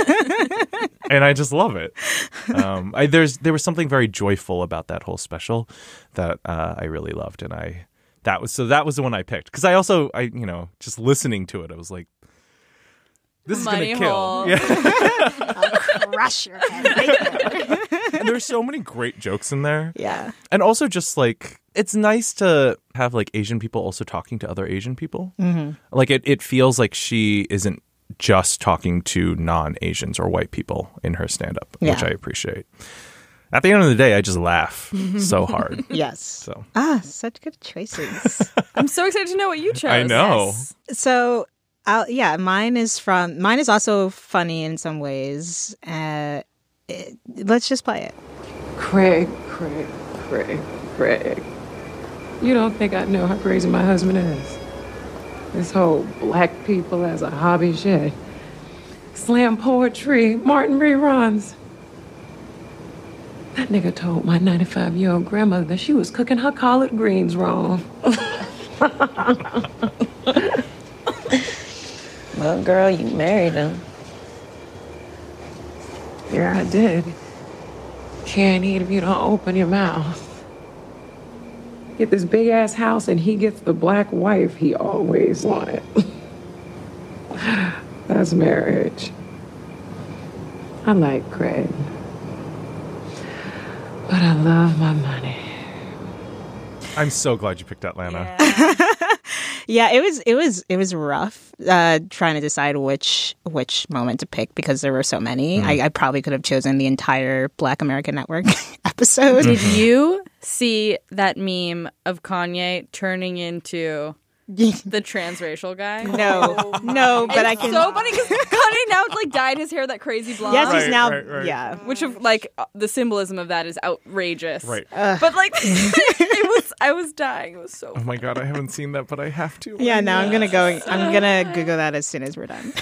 And I just love it. Um, I, there's There was something very joyful about that whole special that uh, I really loved. And I, that was, so that was the one I picked. Because I also, I you know, just listening to it, I was like, this is going to kill. Yeah. I'll crush your head right there. And there's so many great jokes in there. Yeah. And also just like, it's nice to have like Asian people also talking to other Asian people. Mm-hmm. Like it, it feels like she isn't just talking to non-Asians or white people in her stand-up, yeah. which I appreciate. At the end of the day, I just laugh so hard. Yes. So Ah, such good choices. I'm so excited to know what you chose. I know. Yes. So, I'll, yeah, mine is from, mine is also funny in some ways. Uh, it, let's just play it. Craig, Craig, Craig, Craig. You don't think I know how crazy my husband is? This whole black people as a hobby shit. Slam poetry, Martin reruns. That nigga told my ninety-five-year-old grandmother that she was cooking her collard greens wrong. Well, girl, you married him. Yeah, I did. Can't eat if you don't open your mouth. Get this big-ass house and he gets the black wife he always wanted. That's marriage. I like Craig. But I love my money. I'm so glad you picked Atlanta. Yeah, it was it was it was rough uh, trying to decide which which moment to pick because there were so many. Mm. I, I probably could have chosen the entire Black American Network episode. Did you see that meme of Kanye turning into the transracial guy? No, no, but it's I can. so funny because Kanye now like dyed his hair that crazy blonde. Yes, he's Right, now. right, right. Yeah, Which of like uh, the symbolism of that is outrageous. Right. But like it was, I was dying. It was so. Oh my god, I haven't seen that, but I have to. yeah. Now I'm gonna go. I'm gonna Google that as soon as we're done.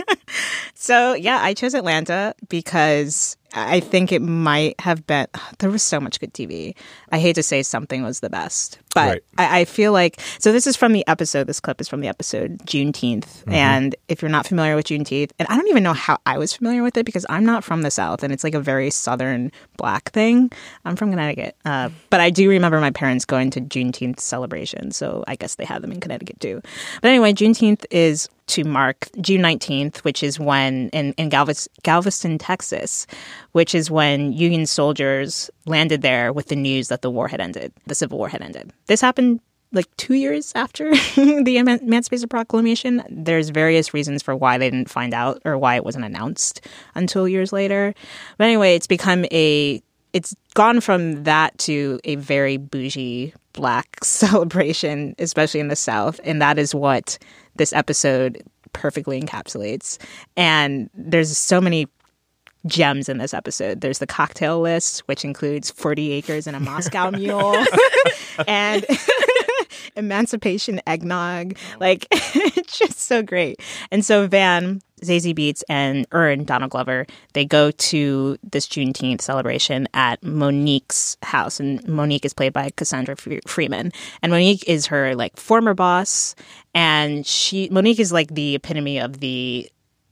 So yeah, I chose Atlanta because I think it might have been. There was so much good T V. I hate to say something was the best, but Right. I, I feel like so. This is from the episode. This clip is from the episode Juneteenth, Mm-hmm. and if you're not familiar with Juneteenth, and I don't even know how I was familiar with it because I'm not from the South, and it's like a very Southern Black thing. I'm from Connecticut, uh, but I do remember my parents going to Juneteenth celebrations, so I guess they have them in Connecticut too. But anyway, Juneteenth is to mark June nineteenth, which is when in, in Galveston, Galveston, Texas, which is when Union soldiers landed there with the news that the war had ended, the Civil War had ended. This happened like two years after the Eman- Emancipation Proclamation. There's various reasons for why they didn't find out or why it wasn't announced until years later. But anyway, it's become a it's gone from that to a very bougie Black celebration, especially in the South. And that is what this episode perfectly encapsulates. And there's so many gems in this episode. There's the cocktail list, which includes forty acres and a Moscow Mule and Emancipation eggnog. Like, it's just so great. And so Van, Zazie Beetz, and Earn, Donald Glover, they go to this Juneteenth celebration at Monique's house. And Monique is played by Cassandra Freeman. And Monique is her, like, former boss. And she Monique is, like, the epitome of the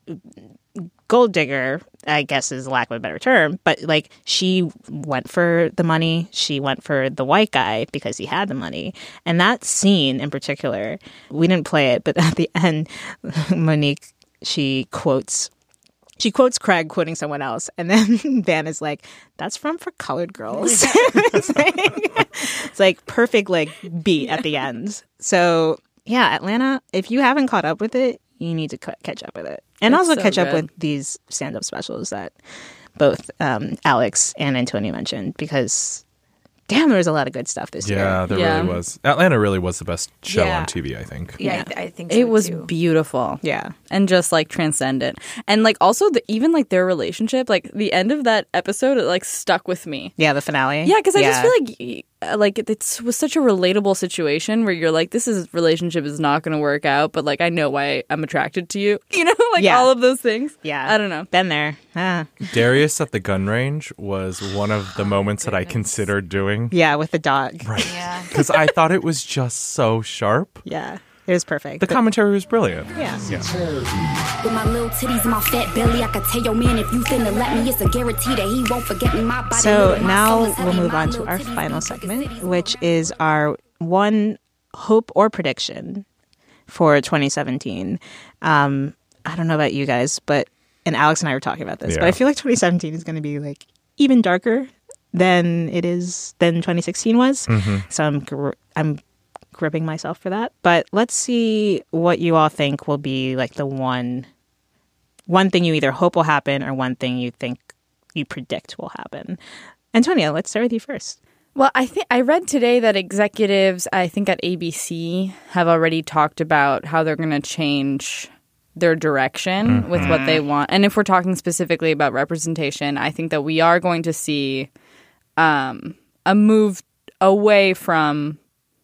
gold digger, I guess is lack of a better term, but like she went for the money. She went for the white guy because he had the money. And that scene in particular, we didn't play it, but at the end, Monique, she quotes She quotes Craig quoting someone else, and then Van is like, "That's from For Colored Girls." it's, like, it's like perfect like beat at the end. So yeah, Atlanta. If you haven't caught up with it, you need to c- catch up with it, and It's also so catch up good. with these stand-up specials that both um, Alex and Antonio mentioned because. Damn, there was a lot of good stuff this year. Yeah, there Yeah. really was. Atlanta really was the best show Yeah. on T V, I think. Yeah, I, th- I think so It was too. beautiful. Yeah. And just like transcendent. And like also the, even like their relationship, like the end of that episode, it like stuck with me. Yeah, the finale. Yeah, because I Yeah. just feel like y- uh, like it it's, was such a relatable situation where you're like, this is relationship is not going to work out, but like I know why I'm attracted to you. You know, like Yeah. all of those things. Yeah. I don't know. Been there. Ah. Darius at the gun range was one of the moments that I considered doing. Yeah, with the dog. Right. Because I thought it was just so sharp. Yeah, it was perfect. The commentary was brilliant. Yeah. With my little titties and my fat belly, I could tell your man if you finna let me, it's a guarantee that he won't forget me. My body. So little, my now soul is we'll heavy, move my on to little our titties final make big segment, cities which is our one hope or prediction for twenty seventeen. Um, I don't know about you guys, but and Alex and I were talking about this, but Yeah. I feel like twenty seventeen is going to be like even darker than it is than twenty sixteen was. So I'm gr- I'm gripping myself for that. But let's see what you all think will be like the one one thing you either hope will happen or one thing you think you predict will happen. Antonia, let's start with you first. Well, I think I read today that executives, I think at A B C, have already talked about how they're going to change their direction with what they want. And if we're talking specifically about representation, I think that we are going to see um, a move away from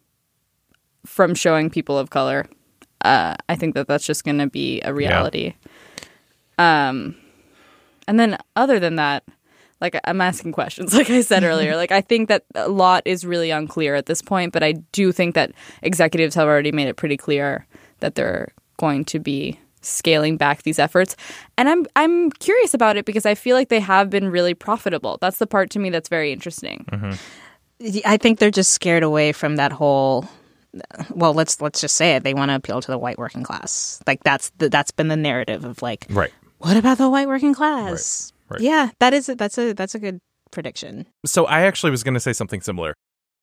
from showing people of color. Uh, I think that that's just going to be a reality. Um, and then other than that, like I'm asking questions, like I said earlier. Like I think that a lot is really unclear at this point, but I do think that executives have already made it pretty clear that they're going to be scaling back these efforts. And I'm I'm curious about it because I feel like they have been really profitable. That's the part to me that's very interesting. Mm-hmm. I think they're just scared away from that whole. Well, let's let's just say it. They want to appeal to the white working class. Like that's the, that's been the narrative of like, right. What about the white working class? Right, right. Yeah, that is that's a that's a good prediction. So I actually was going to say something similar.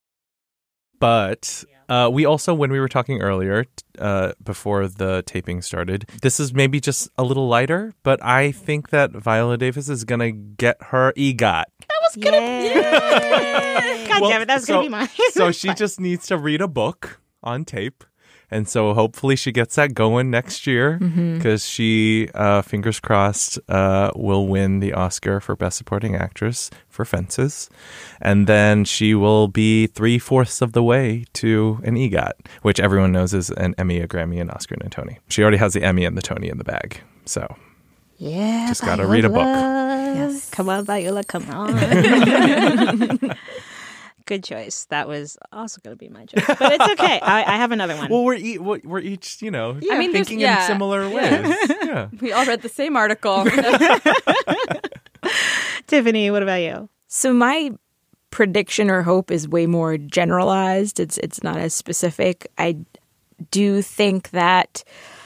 But uh, we also, when we were talking earlier, uh, before the taping started, this is maybe just a little lighter, but I think that Viola Davis is going to get her EGOT. That was going to be... God Well, damn it, that was so, going to be mine. So she just needs to read a book on tape. And so hopefully she gets that going next year because Mhm. she, uh, fingers crossed, uh, will win the Oscar for Best Supporting Actress for Fences. And then she will be three-fourths of the way to an EGOT, which everyone knows is an Emmy, a Grammy, an Oscar, and a Tony. She already has the Emmy and the Tony in the bag. So Yeah, just got to read a book. Yes. Come on, Viola, come on. Good choice. That was also going to be my choice, but it's okay. I, I have another one. Well, we're, e- we're each, you know, I mean, there's- thinking yeah. in similar ways. Yeah. We all read the same article. Tiffany, what about you? So my prediction or hope is way more generalized. It's it's not as specific. I do think that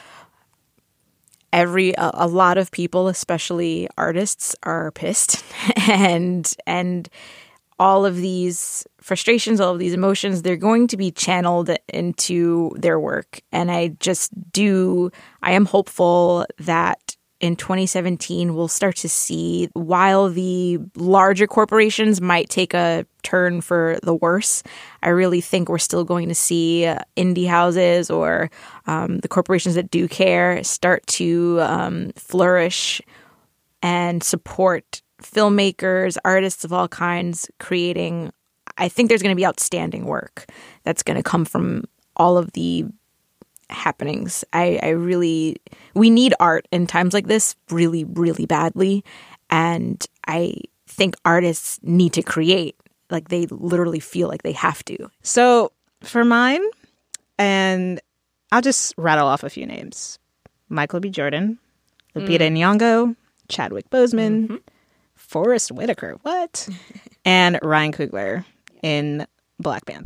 every a, a lot of people, especially artists, are pissed, and and all of these frustrations, all of these emotions, they're going to be channeled into their work. And I just do, I am hopeful that in twenty seventeen, we'll start to see, while the larger corporations might take a turn for the worse, I really think we're still going to see indie houses or um, the corporations that do care start to um, flourish and support filmmakers, artists of all kinds creating. I think there's going to be outstanding work that's going to come from all of the happenings. I, I really, we need art in times like this really, really badly. And I think artists need to create. Like they literally feel like they have to. So for mine, and I'll just rattle off a few names. Michael B. Jordan, Lupita Mm. Nyong'o, Chadwick Boseman, mm-hmm. Forrest Whitaker, what? And Ryan Coogler in Black Panther.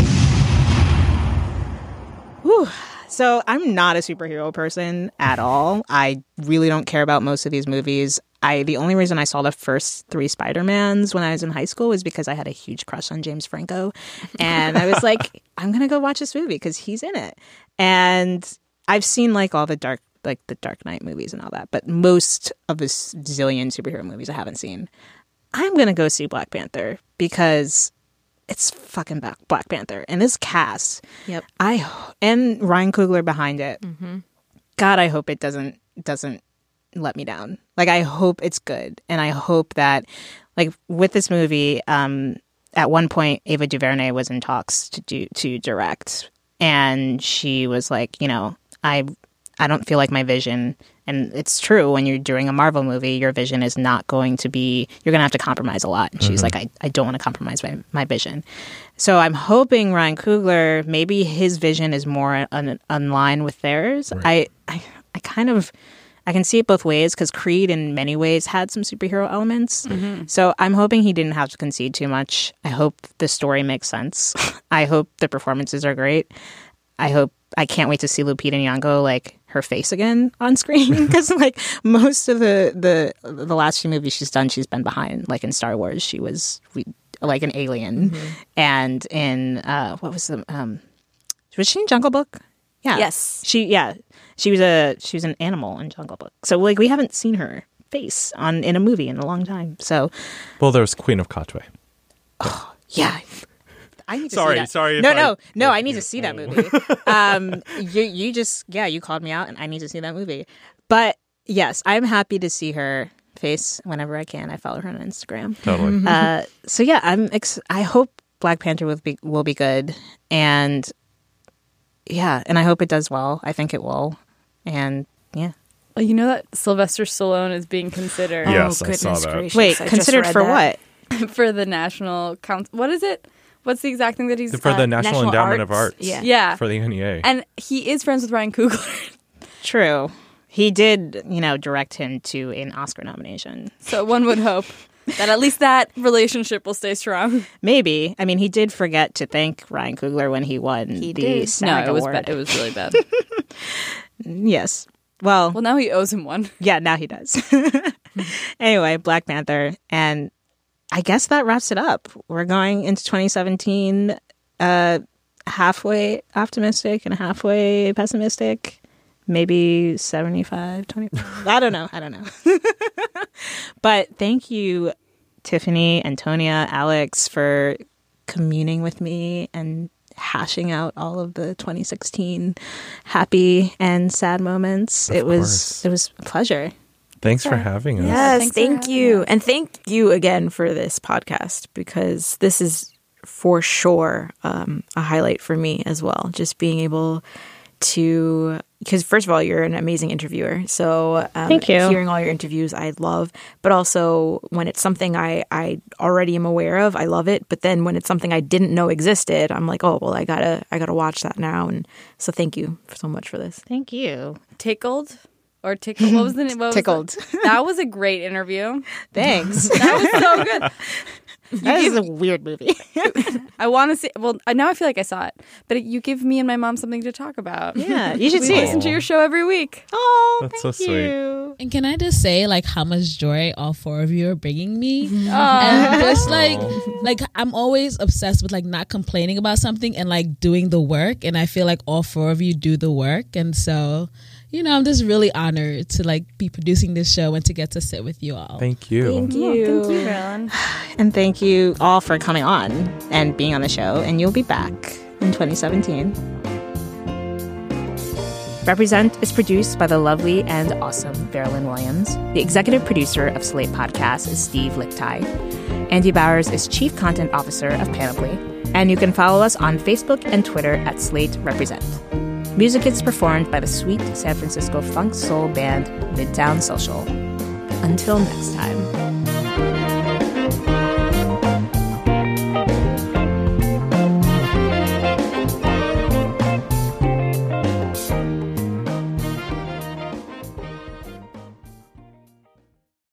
Whew. So I'm not a superhero person at all. I really don't care about most of these movies. I the only reason I saw the first three Spider-Mans when I was in high school was because I had a huge crush on James Franco. And I was like, I'm going to go watch this movie because he's in it. And I've seen like all the dark like the Dark Knight movies and all that, but most of the zillion superhero movies I haven't seen. I'm going to go see Black Panther because it's fucking Black Panther. And this cast, yep. I and Ryan Coogler behind it. Mm-hmm. God, I hope it doesn't doesn't let me down. Like, I hope it's good. And I hope that, like, with this movie, um, at one point, Ava DuVernay was in talks to do to direct. And she was like, you know, I I don't feel like my vision, and it's true, when you're doing a Marvel movie, your vision is not going to be, you're going to have to compromise a lot. And she's Mhm. like, I, I don't want to compromise my, my vision. So I'm hoping Ryan Coogler, maybe his vision is more on, on line with theirs. Right. I, I, I kind of, I can see it both ways because Creed in many ways had some superhero elements. Mhm. So I'm hoping he didn't have to concede too much. I hope the story makes sense. I hope the performances are great. I hope, I can't wait to see Lupita Nyong'o, like, her face again on screen, because like most of the, the the last few movies she's done, she's been behind. Like in Star Wars, she was we, like an alien, Mhm. and in uh, what was the um, was she in Jungle Book? Yeah, Yes. she yeah she was a she was an animal in Jungle Book. So like we haven't seen her face on in a movie in a long time. So Well, there's Queen of Katwe. yeah. I need to Sorry, see that. sorry if No, I- no, no. I need to see that movie. um, you, you just, yeah, you called me out, and I need to see that movie. But yes, I'm happy to see her face whenever I can. I follow her on Instagram. Totally. Uh, so yeah, I'm. Ex- I hope Black Panther will be will be good, and yeah, and I hope it does well. I think it will, and yeah. Well, you know that Sylvester Stallone is being considered. Yes, I saw that. Wait, I just considered read for that. what? for the National Council. What is it? What's the exact thing that he's For the uh, National, National Endowment Arts. of Arts. Yeah. Yeah. For the N E A. And he is friends with Ryan Coogler. True. He did, you know, direct him to an Oscar nomination. So one would hope that at least that relationship will stay strong. Maybe. I mean, he did forget to thank Ryan Coogler when he won He the did. No, SAG it was award. ba- it was really bad. Yes. Well, Well, now he owes him one. yeah, now he does. Anyway, Black Panther. And I guess that wraps it up. We're going into twenty seventeen uh, halfway optimistic and halfway pessimistic. Maybe seventy-five, twenty-five. I don't know. I don't know. But thank you, Tiffany, Antonia, Alex, for communing with me and hashing out all of the twenty sixteen happy and sad moments. Of it was course. it was a pleasure. Thanks for having us. Yes, thanks for thank having you. us. And thank you again for this podcast, because this is for sure um, a highlight for me as well. Just being able to, because first of all, you're an amazing interviewer. So um, Thank you. hearing all your interviews, I love. But also when it's something I, I already am aware of, I love it. But then when it's something I didn't know existed, I'm like, oh, well, I gotta, I gotta watch that now. And so thank you so much for this. Thank you. Tickled or tickled? What was the name? What was Tickled. the- that was a great interview. Thanks. That was so good. That is a weird movie. I want to see. Well, now I feel like I saw it, but you give me and my mom something to talk about. Yeah, you should we see it. listen to your show every week. Oh, That's thank so sweet. you. And can I just say, like, how much joy all four of you are bringing me? Oh. And just like, like I'm always obsessed with like not complaining about something and like doing the work. And I feel like all four of you do the work. And so, you know, I'm just really honored to like be producing this show and to get to sit with you all. Thank you. Thank Oh, you. thank you, Marilyn. And thank you all for coming on and being on the show. And you'll be back in twenty seventeen. Represent is produced by the lovely and awesome Veralyn Williams. The executive producer of Slate Podcast is Steve Lichtai. Andy Bowers is chief content officer of Panoply. And you can follow us on Facebook and Twitter at Slate Represent. Music is performed by the sweet San Francisco funk soul band Midtown Social. Until next time.